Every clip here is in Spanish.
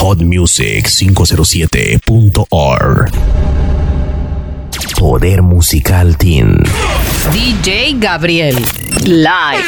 hotmusic507.org. Poder Musical Team. DJ Gabriel. Live.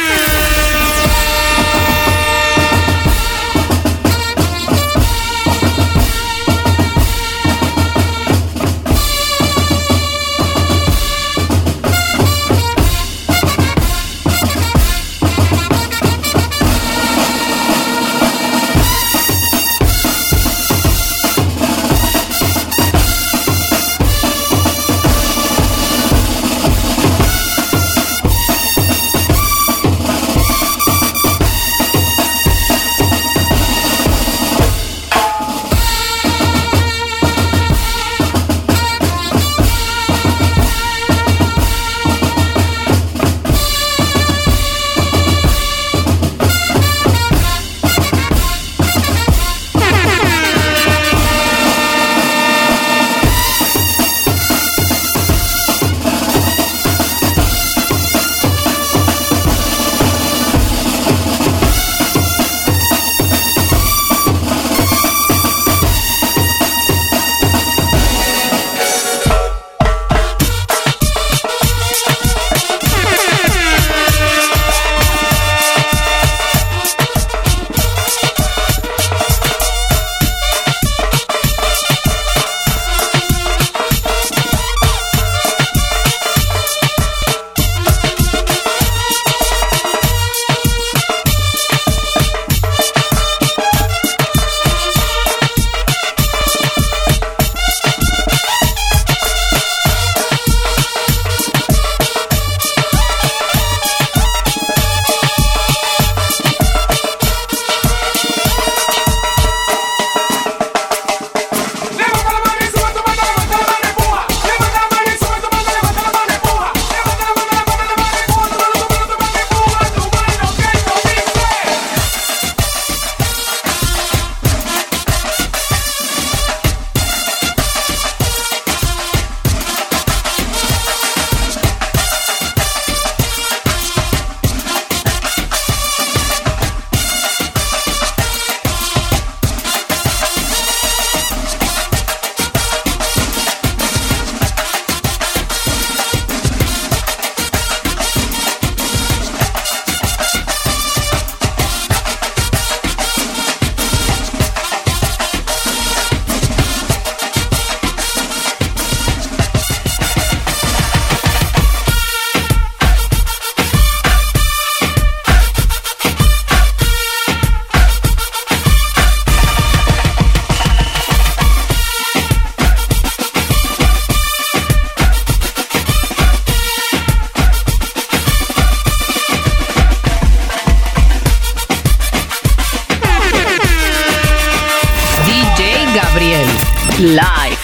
Live.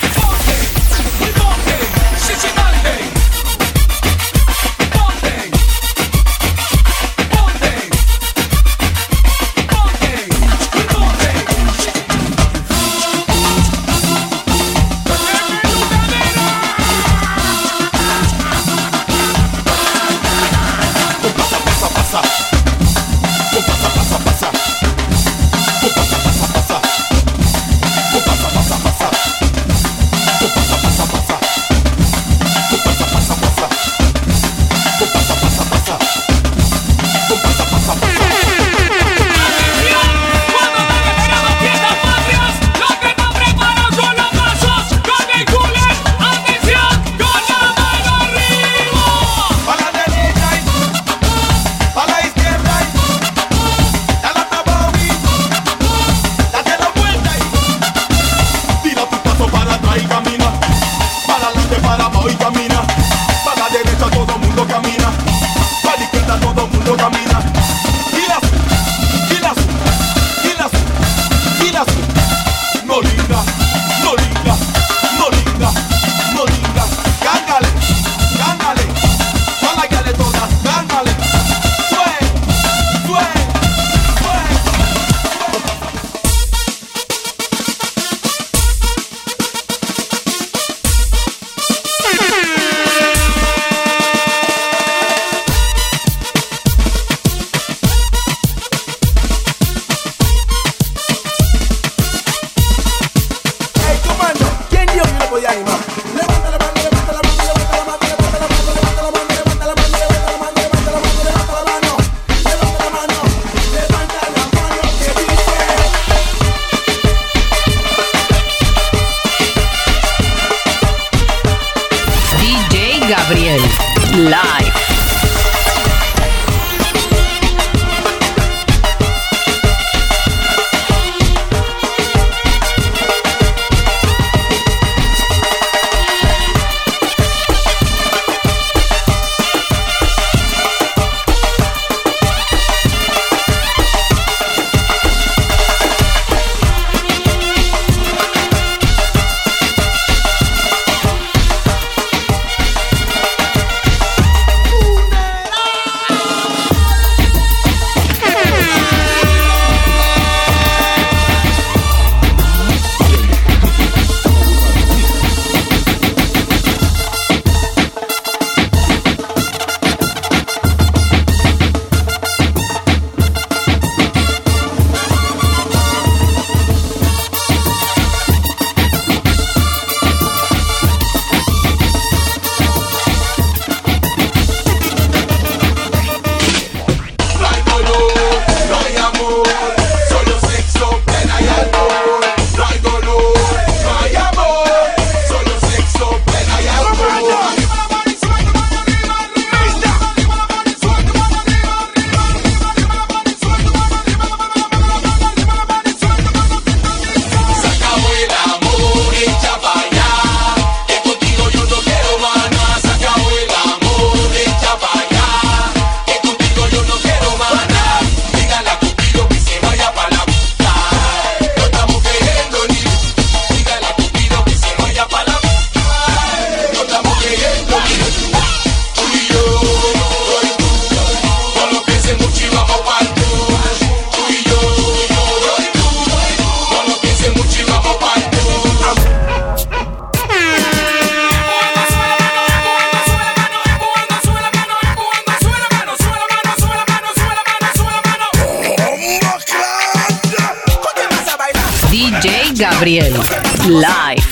DJ Gabriel, live.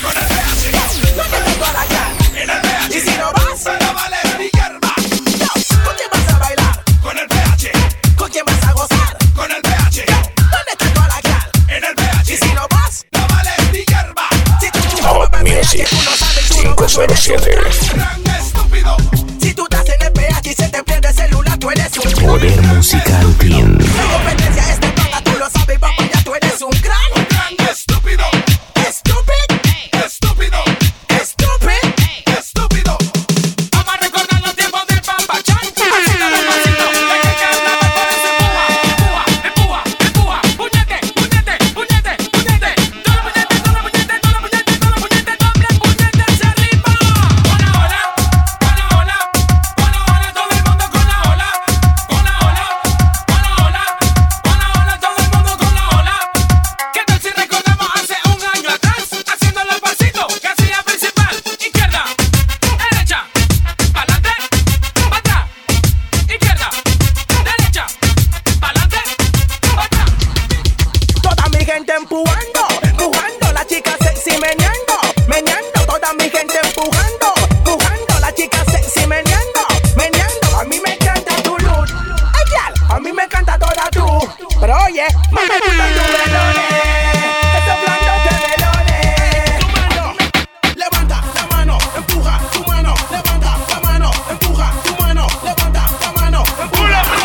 Y si no vas, no vale mi hierba. ¿Con quién vas a bailar? Con el PH. ¿Con quién vas a gozar? Con el PH. ¿Dónde está toda la gal? En el PH. Y si no vas, no vale mi hierba. Hot Music 507. Gran estúpido. Si tú estás en el PH y se te pierde el celular, tú eres un Poder Musical Team. La competencia es de toda, tú lo sabes, papá, ya tú eres un gran estúpido. Estúpido. Estúpido. Estúpido. Estúpido. Vamos a recordar los tiempos del papachán. Pasito de pasito, de que hablaba por ese empuja, empuja, empuja, empuja. Puñete, puñete, puñete, puñete. Todo puñete, todo puñete, todo puñete, todo puñete, doble puñete hacia arriba. Con la ola, con la ola, con la ola, todo el mundo con la ola, con la ola, con la ola, con la ola, todo el mundo con la ola. ¿Qué tal si recordamos hace un año atrás, haciendo los pasitos que hacía principal? Izquierda, derecha, pa'lante, pa' atrás. Izquierda, derecha, pa'lante, pa' atrás. Toda mi gente empujando, empujando, la chica sexy meneando, meneando. Toda mi gente empujando, empujando, la chica sexy meneando, meneando. A mí me encanta tu look, ay, gal, a mí me encanta toda tú. Pero oye, me gustan tus melones, esos blandos de melones. Tu mano, levanta la mano, empuja tu mano, levanta la mano, empuja tu mano, levanta la mano, empuja tu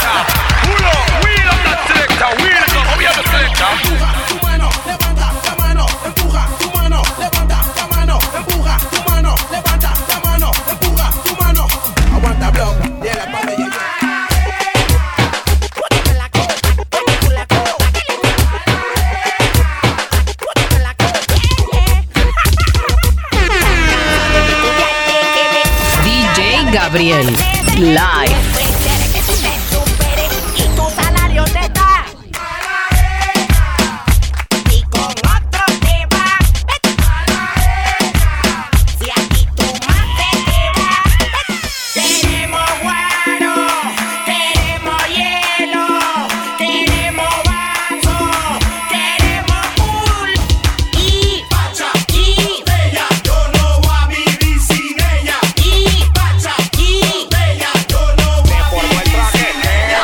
mano, levanta la mano, empuja tu mano, levanta la mano, empuja tu mano, levanta la mano, empuja tu mano. Aguanta blog, de la parte y DJ Gabriel, live. Y tu salario te da. Y con otro te va. Si aquí tu madre te va. Tenemos guaro, tenemos hielo, tenemos vaso, tenemos pool y pacha y bella. yo no voy a vivir sin ella. Y pacha y Bella, yo no voy a vivir sin ella.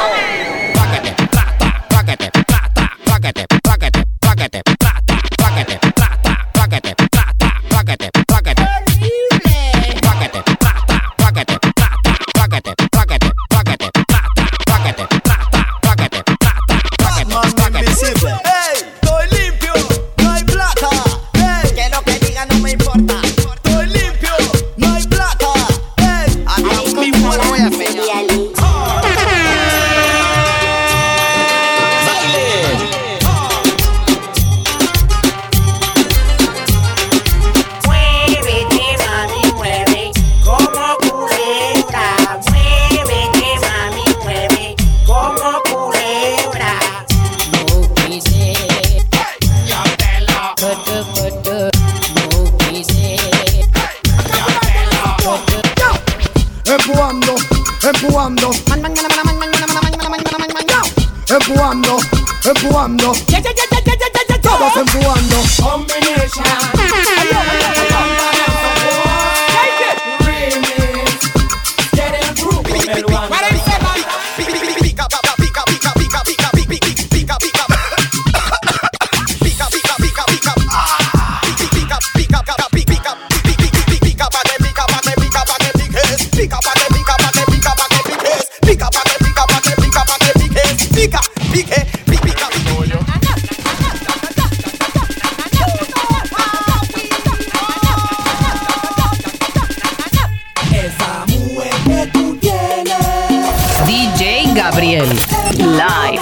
Ey, estoy limpio, no hay plata. Ey, que lo que diga no me importa. estoy limpio, no hay plata. Ey, Ahí mismo lo voy a hacer. Muévete, mami, mueve como culebra. Muévete, mami, mueve como culebra. Move easy, Ya te lo, butter, butter. Move easy, Empujando, empujando, empujando, empujando. Todos empujando. DJ Gabriel, live.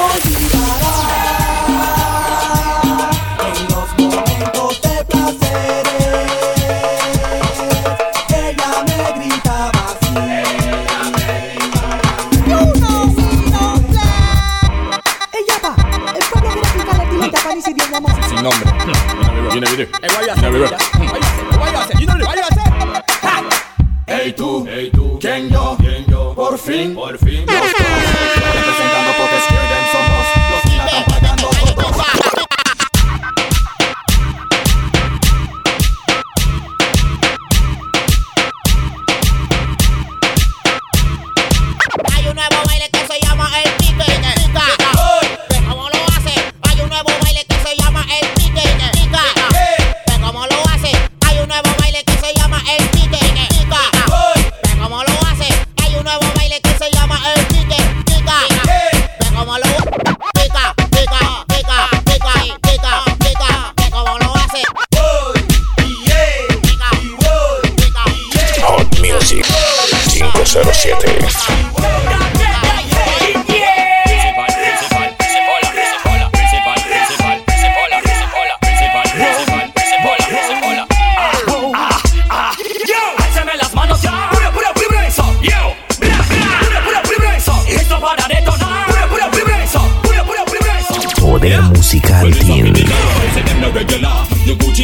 En los momentos de placer, ella me gritaba así. Ella va, el pueblo quiere aplicar la tileta para iniciar bien la música. Sin nombre. Viene, viene. Hey tú, ¿quién yo? Por fin, los dos, representando porque Scared Them somos los que la están pagando todos.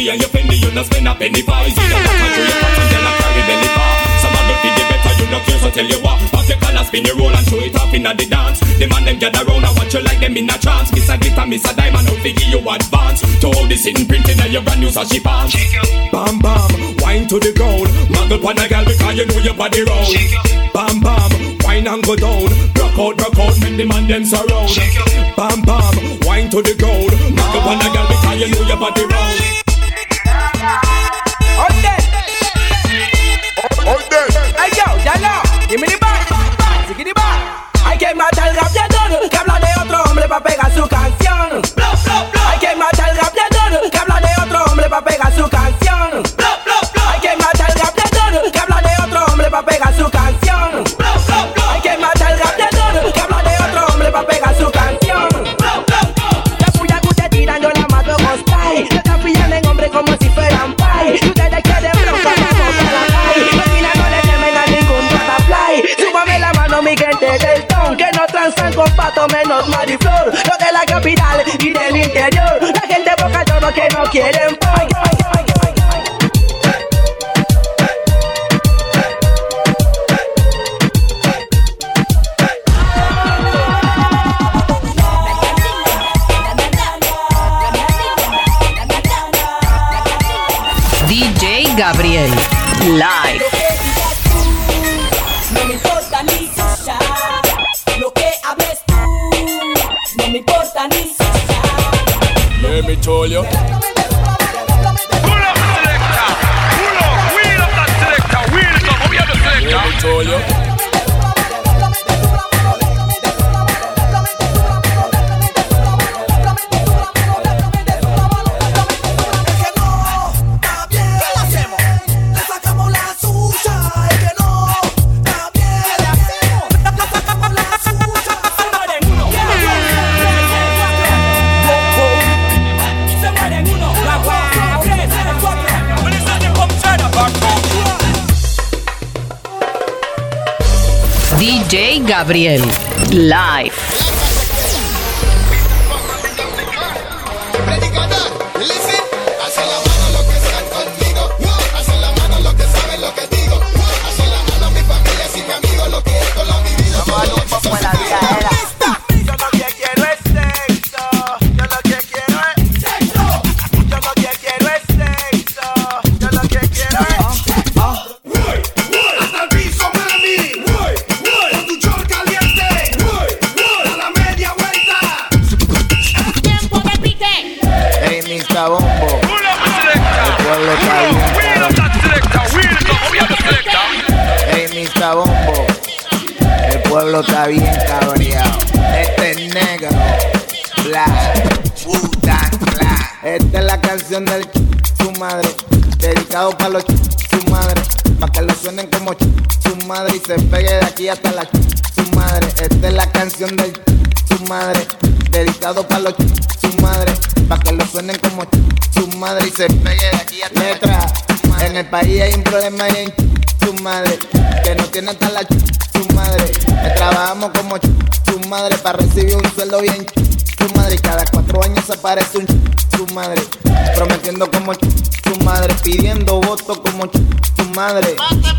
Gucci and your Fendi, you no spend a penny for. See the black and show your pants and then I carry belly bar. Some of the feed the better, you no care, so tell you what. Pop your collar, spin your roll and show it off inna the dance. The man them gather round and watch you like them in a trance. Miss a glitter, miss a diamond, out figure you advance. To all the sitting printing and your brand new sashi pants. Bam bam, wine to the ground. Muggle pon a girl because you know your body round. Bam bam, wine and go down. Rock out, make the man them surround. Bam bam, wine to the ground. Muggle pon a girl because you know your body round. Hey yo, ya no, give me the bar, give the bar. Hay que matar el rapeador que habla de otro hombre pa' pegar su canción. Hay que matar el rapeador que habla de otro hombre pa' pegar su canción. Hay que matar el rapeador que habla de otro hombre pa' pegar su canción. Hay que matar el rapeador que habla de otro hombre pa' pegar su canción. La puya que usted tiran yo la mato con style. Se están pillando en hombre como si fueran pay. Ustedes quieren bronca pa' botar la pay. Súbame la mano mi gente del ton, que no transan con pato menos mariflor. Los de la capital y del interior, la gente boca todo que no quieren pay. DJ Gabriel, live. No me importa ni escuchar lo que hables tú. No me importa ni escuchar. Let me tell you. Let me tell you. DJ Gabriel, live. Bombo, el pueblo está bien cabreado. Este es negro, black, Wu-Tang Clan. Esta es la canción del su madre, dedicado para los su madre, para que lo suenen como su madre y se pegue de aquí hasta la su madre. Esta es la canción del su madre, dedicado para los su madre, para que lo suenen como su madre y se pegue de aquí hasta letra. En el país hay un problema y en su madre, que no tiene hasta la su madre. Trabajamos como su madre para recibir un sueldo bien su madre. Y cada 4 años aparece un su madre, prometiendo como su madre, pidiendo votos como su madre.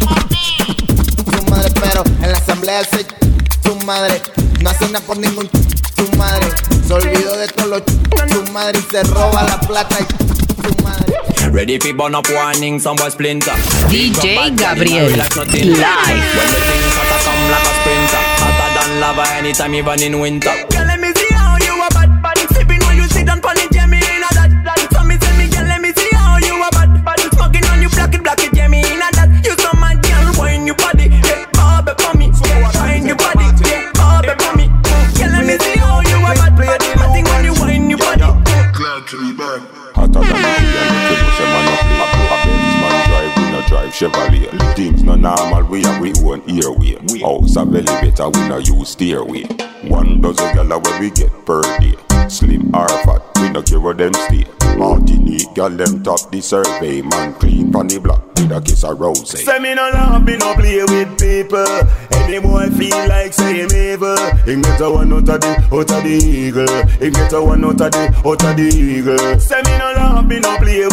Su madre, pero en la asamblea se su madre no hace nada por ningún su madre. Se olvidó de todos los su madre y se roba la plata y su madre. Ready for burn up warning, some boy splinter. DJ Gabriel, live. When the things hotter come like a sprinter, hotter than lava anytime even in winter. Girl, let me see how you a bad, sipping when you sit down pon it, yeah me in a that. So me tell me, girl, let me see how you a bad, smoking on you, black it, yeah me in a that. You so mad, girl, wine your body, yeah, bob it for me, wine your body, yeah, bob it for me. Girl, let me see how you a bad, I think when you wine your body. Glad to be back. Hotter than a say man up a Benz man drive, we no drive Chevrolet. Things no normal, we have we own airway. House a belly better, we no use stairway. 1 dozen gala where we get per day. Slim or fat, we no care where them stay. Martinique gal them top the survey. Man clean pon the block with a kiss of rose. Say me no laugh, me no play with people. Any boy feel like say him evil. He get a one out of the eagle. He get a one out of the eagle. Say me no laugh, me no play with people.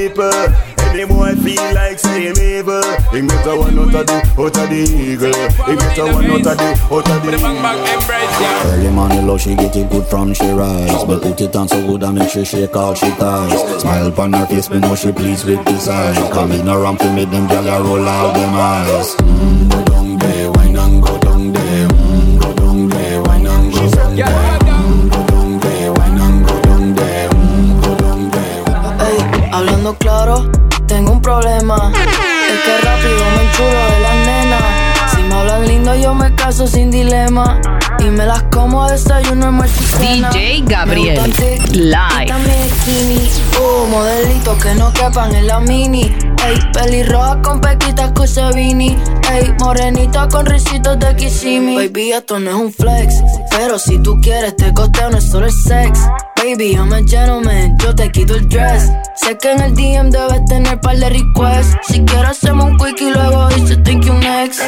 people. Any boy feel like say him evil, he get a one out of the eagle. He get a one out of the eagle. Early morning love, she get it good from she rise, but put it on so good and make she shake all she ties. Smile upon her face, me know she pleased with this eyes. Come in around to make them gyal roll out them eyes. Go down there, wine and go down there. Go down there, wine and go down there. Go down there, wine and go down there. Go down there. Ey, hablando claro, tengo un problema. Es que rápido me enchulo de las nenas. Si me hablan lindo yo me caso sin dilema. Y me las como a desayuno, almuerzo y cena. DJ Gabriel Live. También skinny, modelitos que no quepan en la mini. Ey, pelirroja con pequitas Cusevini. Ey, morenita con risitos de Kissimmee. Baby, esto no es un flex, pero si tú quieres te costeo, no es solo el sex. Baby, I'm a gentleman, yo te quito el dress. Sé que en el DM debes tener par de requests. Si quieres hacemos un quick y luego dice thank you next.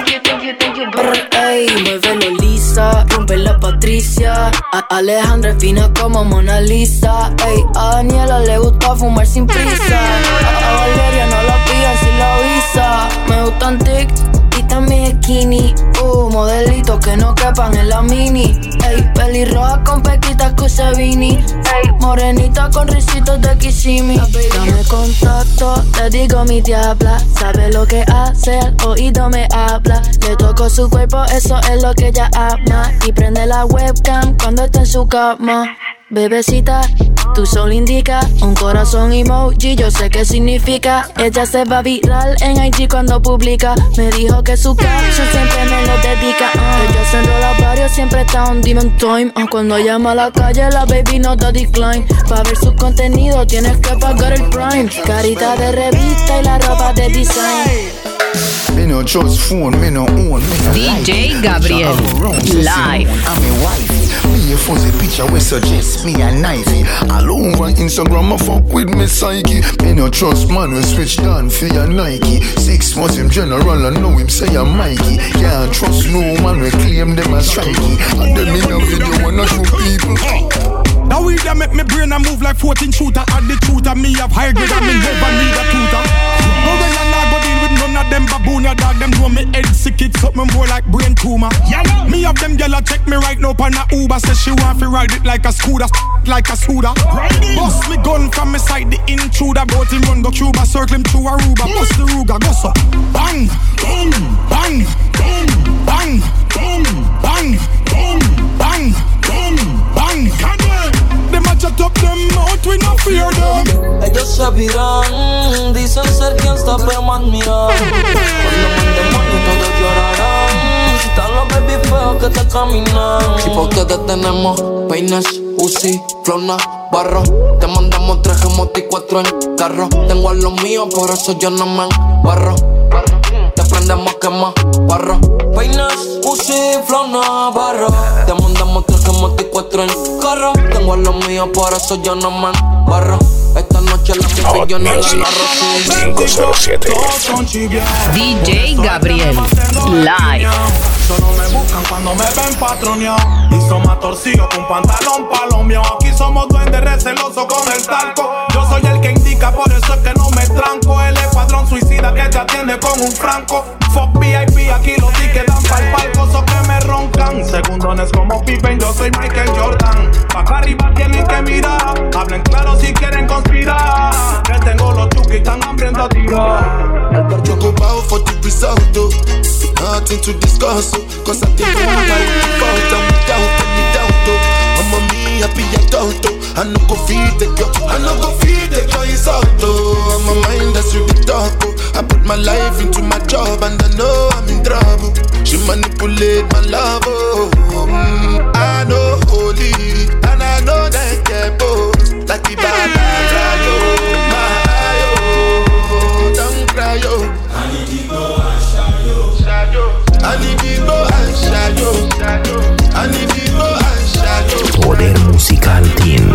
Ey, muévelo lisa, rompe la Patricia. Alejandra es fina como Mona Lisa. Ey, a Daniela le gusta fumar sin prisa. A Valeria no la pillan sin la visa. Me gustan tic y también skinny. Modelitos que no quepan en la mini. Ey, pelirroja con pequitas Cusevini. Ey, morenita con risitos de Kissimmee. Dame contacto, te digo mi diabla. Sabe lo que hace, al oído me habla. Le toco su cuerpo, eso es lo que ella ama. Y prende la webcam cuando está en su cama. Bebecita, tu sol indica un corazón emoji, yo sé qué significa. Ella se va viral en IG cuando publica. Me dijo que su caption siempre me lo dedica. Ella se enrola varios, siempre está on demon time. Cuando llama a la calle, la baby no da decline. Pa' ver su contenido tienes que pagar el prime. Carita de revista y la ropa de design. Me no trust phone, me no own, me no DJ like Gabriel Live. I'm a wife. Me a fuzzy picture we suggest me a knifey. All over Instagram I fuck with me psyche. Me no trust man we switch down for your Nike. 6 months him general and know him say I'm Mikey. Can't trust no man we claim them as strikey. And them in a video wanna show people. Now we that make me brain and move like 14 shooter. And the truth of me have high grade and me never need a tutor. No way I not go deal with none of them baboon. Your dog them know me head sick, it's something more like brain tumor. Me have them gyal check me right now on a Uber. Say she want to ride it like a scooter, like a scooter. Bust me gun from me side the intruder. Bout him run go Cuba, circle him through Aruba. Bust the Ruger, go so bang, bang, bang, bang, bang, bang, bang, bang, bang, bang, bang. Them a chat up them out, we no fear them. Ellos se viran, dicen ser quien está pero me admiran. Cuando mandemos y todos llorarán. Si están los baby feos que te caminan. Si porque te tenemos peines, Uzi, Flona, Barro. Te mandamos 3 gemotes y 4 en carro. Tengo a los míos, por eso yo no me embarro. Te prendemos quema, barro. Peines, Uzi, Flona, Barro. Te mandamos 3 gemotes y 4 en carro. Tengo a los míos, por eso yo no me embarro. Esta noche la Hot Music 507. DJ Gabriel Live. Solo me buscan cuando me ven patroneado. Y son más torcidos con pantalón palomeado. Aquí somos duendes recelosos con el talco. Yo soy el que indica, por eso es que no me tranco. El escuadrón suicida que te atiende con un franco. Fuck VIP, aquí los tickets dan pa'l palco. So que me roncan. Segundones como Pippen, yo soy Michael Jordan. Pa' acá arriba tienen que mirar. Hablen claro si quieren conspirar. Que tengo los chuki tan hambrientos a tirar. Preocupado for the result, though. Nothing to discuss, cause I think I'm like default. I'm without though. I'm on me, happy adult, though. I no go feed the girl, I no go feed the girl, it's out, though. I'm a mind that's really dark, oh. I put my life into my job and I know I'm in trouble. She manipulate my love, oh. I know holy, and I know that get both. Like the bad cry, oh, my, oh, don't cry, oh. I need to go and shadow. I need to go and shadow. I need to go and shadow. Poder Musical Team.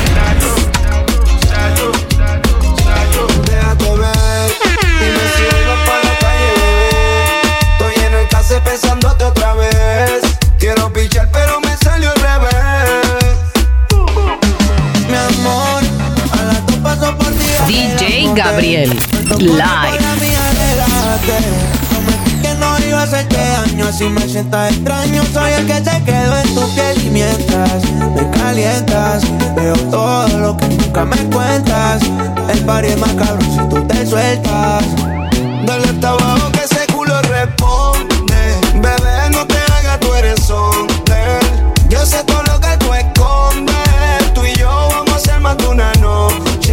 Déjate ver, dime si vuelvo pa' la calle, bebé. Estoy en el case pensándote otra vez. Gabriel, live. Que no iba a hacerte daño, así me sientas extraño. Soy el que se quedó en tu piel y mientras me calientas, veo todo lo que nunca me cuentas. El party es más cabrón si tú te sueltas. Dale hasta abajo que ese culo responde. Bebé, no te hagas, tú eres hombre. Yo sé todo lo que tú escondes. Tú y yo vamos a hacer más de una noche.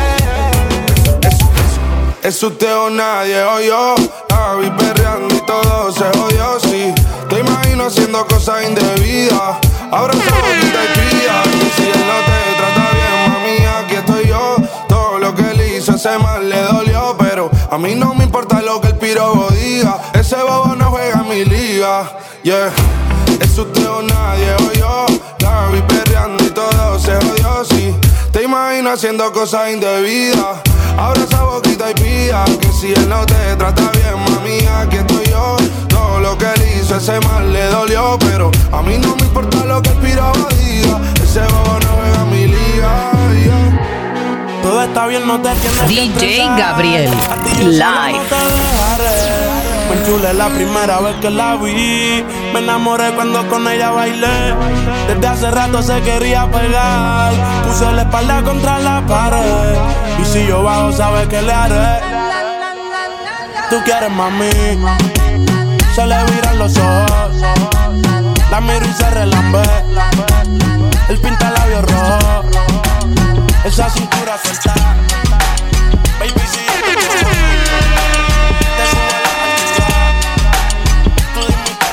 Es usted o nadie o yo. La vi perreando y todo se jodió, sí. Te imagino haciendo cosas indebidas. Abraza boquita y pilla. Y si él no te trata bien, mami, aquí estoy yo. Todo lo que él hizo ese mal le dolió, pero a mí no me importa lo que el pirobo diga. Ese bobo no juega en mi liga, yeah. Es usted o nadie o yo. La vi perreando y todo se jodió, sí. Te imagino haciendo cosas indebidas. Abraza boquita y pida. Que si él no te trata bien, mami, aquí estoy yo. Todo lo que él hizo ese mal le dolió, pero a mí no me importa lo que el piraba diga. Ese bobo no juega en mi liga, yeah. Todo está bien, no te tienes DJ que estresar. Gabriel, live. Me enchulé la primera vez que la vi. Me enamoré cuando con ella bailé. Desde hace rato se quería pegar. Puse la espalda contra la pared. Y si yo bajo, sabes que le haré. Tú quieres, mami. Se le viran los ojos. La miro y se relambe. El pinta labios rojo. Esa cintura suelta. Baby, si yo te quiero. Te subo la altura. Tú dime y te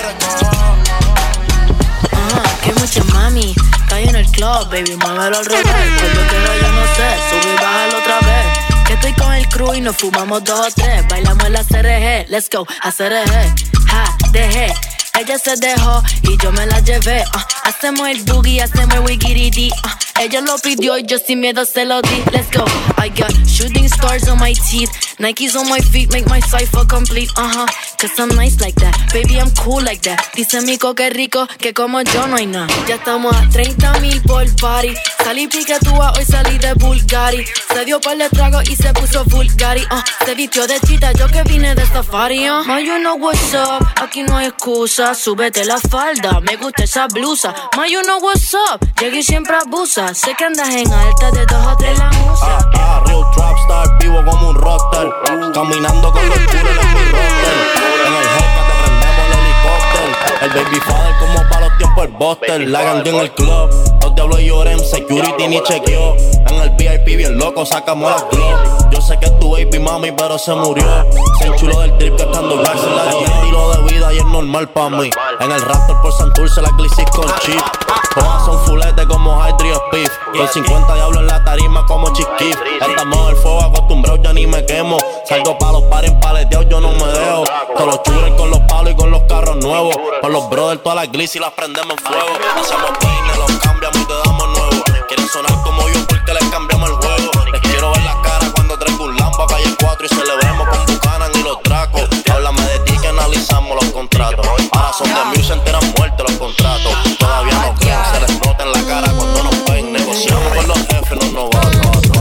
recojo. Que mucha mami, cae en el club, baby, muévelo al revés. Cuando quiero yo no sé, sube y bájalo otra vez. Que estoy con el crew y nos fumamos 2 o 3. Bailamos en la CRG, let's go, a CRG. Ja, dejé, ella se dejó y yo me la llevé. Hacemos el boogie, hacemos el wigiridi. Ella lo pidió y yo sin miedo se lo di. Let's go, I got shooting stars on my teeth. Nikes on my feet make my cipher complete. Cause I'm nice like that, baby I'm cool like that. Dice Mico que rico, que como yo no hay nada. Ya estamos a 30,000 por party. Salí piquetúa, hoy salí de Bulgari. Se dio par de trago y se puso Bulgari. Se vistió de chita, yo que vine de safari. Ma, you know what's up, aquí no hay excusa. Súbete la falda, me gusta esa blusa. Ma, you know what's up, llegué y siempre abusa. Sé que andas en alta de 2 o 3 la musa. Real trap star, vivo como un rockstar. Caminando con los culos en mi roster. En el Hellcat te prendemos el helicóptero. El baby father como para los tiempos el Buster. La ganó en el club, los diablos lloré en security ni chequeó. En el VIP bien loco sacamos las gloves. Yo sé que es tu baby mami pero se murió. Se enchuló del trip que estando blacks en la guía. Estilo de vida y es normal pa' mí. En el Raptor por Santurce la glicis con chip. Todas son fulete como Hydri o Spiff. Con 50 diablos en la tarima como Chiquif. Estamos en el fuego acostumbrados, ya ni me quemo. Salgo pa' los pares paleteados, yo no me dejo. Todos los churros con los palos y con los carros nuevos. Con los brothers todas las glicis las prendemos en fuego. Hacemos peines, los cambiamos y te damos nuevo. Quieren sonar como yo porque les cambiamos el juego. Les quiero ver la cara cuando traigo un Lambo a calle 4 y celebremos con Buchanan y los Dracos. Háblame de ti que analizamos los contratos. Ahora son de mí, se enteran muertos los contratos. Todavía no creen, se les nota en la cara cuando nos ven. Negociamos con los jefes, no nos van.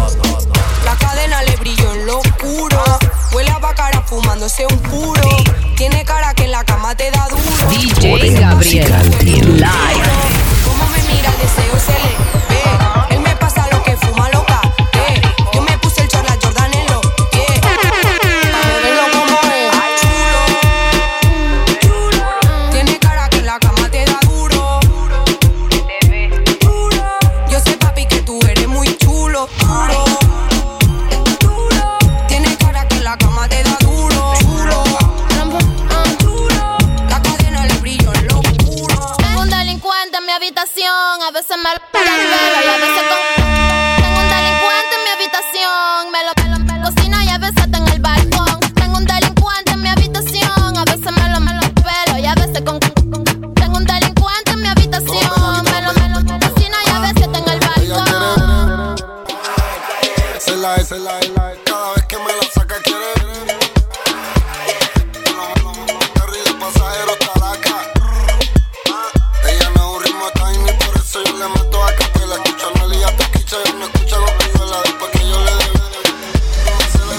La cadena le brilló en lo oscuro. Huele a bacara fumándose un puro. Tiene cara que en la cama te da duro. DJ Gabriel, live. Como me mira el deseo se le ve. Él me pasa lo que fuma loca. Yo me puse el charla Jordan en lo que. Para verlo como es. Chulo. Tiene cara que en la cama te da duro. Yo sé papi que tú eres muy chulo. Tiene cara que en la cama te da duro. La cadena le brilló en lo oscuro. Tengo un delincuente en mi habitación, a veces me lo pega el pelo y a veces con. Tengo un delincuente en mi habitación, me lo cocina y a veces está en el balcón. Tengo un delincuente en mi habitación, a veces me lo pelo y a veces con. Tengo un delincuente en mi habitación, me lo cocina y a veces está en el balcón. Cada vez que me la saca quiere. Terrible pasajero talaca. Ella no es un ritmo tiny, por eso yo le meto a capela. Escucha Nelly, te escucha, yo no escucho los pibes. Después que yo le dé,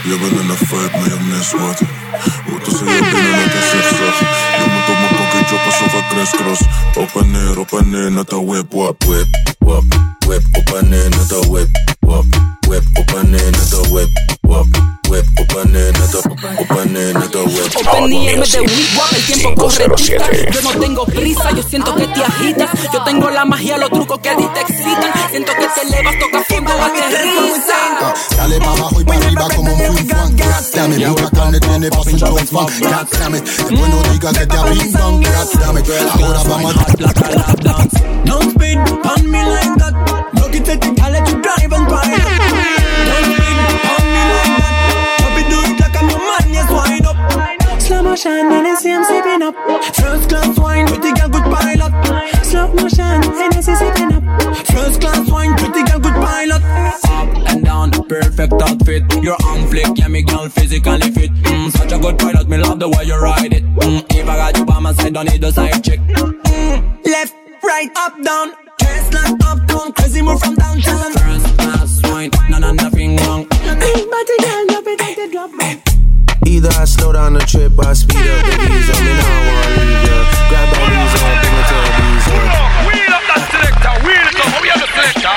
Living in a fight, maar je mist wat. Moeten ze je binnen met een zigzag. Je moet op mijn pocket droppen zoveel crisscross. Op en neer, net een whip, wap, whip, wap. Whip, op en neer, net een whip, wap. Whip, op en neer, net een whip, wap. Whip, op en neer, net een whip. Open y de whip, wap, el tiempo corre tita. Yo no tengo prisa, yo siento que te agitas. Yo tengo la magia, los trucos que a ti te excitan. Siento que te elevas, toca fondo, aterriza. Dale pa' abajo y pa' arriba como un fin fan. Goddammit, mucha carne tiene pa' su show fan. Goddammit, después no digas que te abrindan. Goddammit, ahora vamos a Don't speed on me like that. No quite te cale to drive and ride. Don't speed on me like that. Chop it, do it like I'm your man, yes, wind up. Slow motion, Hennessy, I'm sipping up. First class wine, pretty girl, good pilot. Slow motion, Hennessy, sipping up. First class wine, pretty girl, good pilot. Up and down, perfect outfit. You're on flick, yeah, me girl, physically fit. Such a good pilot, me love the way you ride it. If I got you by my side, don't need a side chick. Left, right, up, down. Dress like uptown, crazy move from downtown. First class wine, nothing wrong. Big body girl, drop it like the drop back. Either I slow down the trip or I speed up the visa. Me now I wanna leave ya. Grab my visa, bring it to the visa. Wheel up that selector, wheel it up, how we have the selector?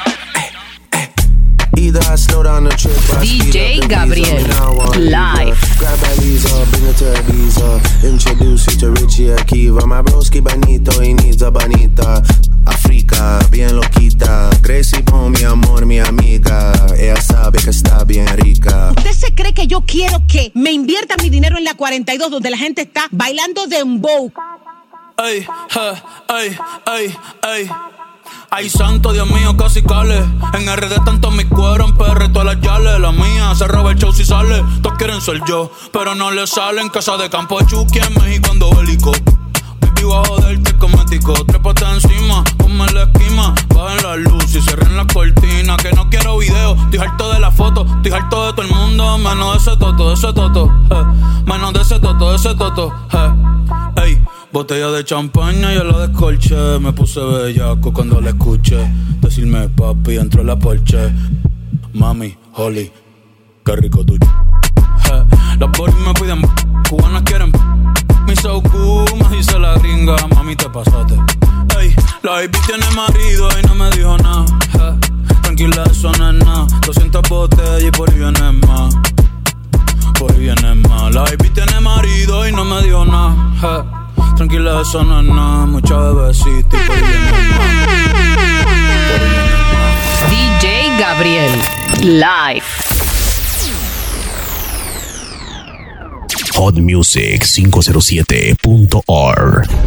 Either I slow down the trip or I speed DJ up the Gabriel, visa. Me now I wanna leave ya. live. Grab my visa, bring it to the visa. Introduce you to Richie Akiva. My broski bonito, he needs a bonita. Africa, bien loquita. Gracie Bone, mi amor, mi amiga. Ella sabe que está bien rica. ¿Usted se cree que yo quiero que me invierta mi dinero en la 42 donde la gente está bailando dembow? Ey, ey, ey, ey. Ay, santo, Dios mío, casi cale. En RD tanto mi cuero, en PR todas las yales. La mía se roba el show si sale. Todos quieren ser yo, pero no le salen. Casa de campo de Chucky en México ando bélico. Vivo a joderte cosmético. Trépate encima, ponme la esquina. Bajen la luz y cierren la cortina. Que no quiero video, estoy harto de la foto. Estoy harto de todo el mundo, menos de ese toto, menos de ese toto, ey. Botella de champaña y a la descolché. Me puse bellaco cuando la escuché decirme papi dentro de la Porsche. Mami, Holly, qué rico tú. Las boris me piden, cubanas quieren. Mi so cool, me dice la gringa, mami te pasaste. Ey, la baby tiene marido y no me dijo nada. Tranquila, eso no es nada. 200 botellas y por ahí viene más. Por ahí viene más. La baby tiene marido y no me dijo nada. Tranquila, eso no es nada. Mucha bebecita y por ahí viene más. DJ Gabriel, live. hotmusic507.org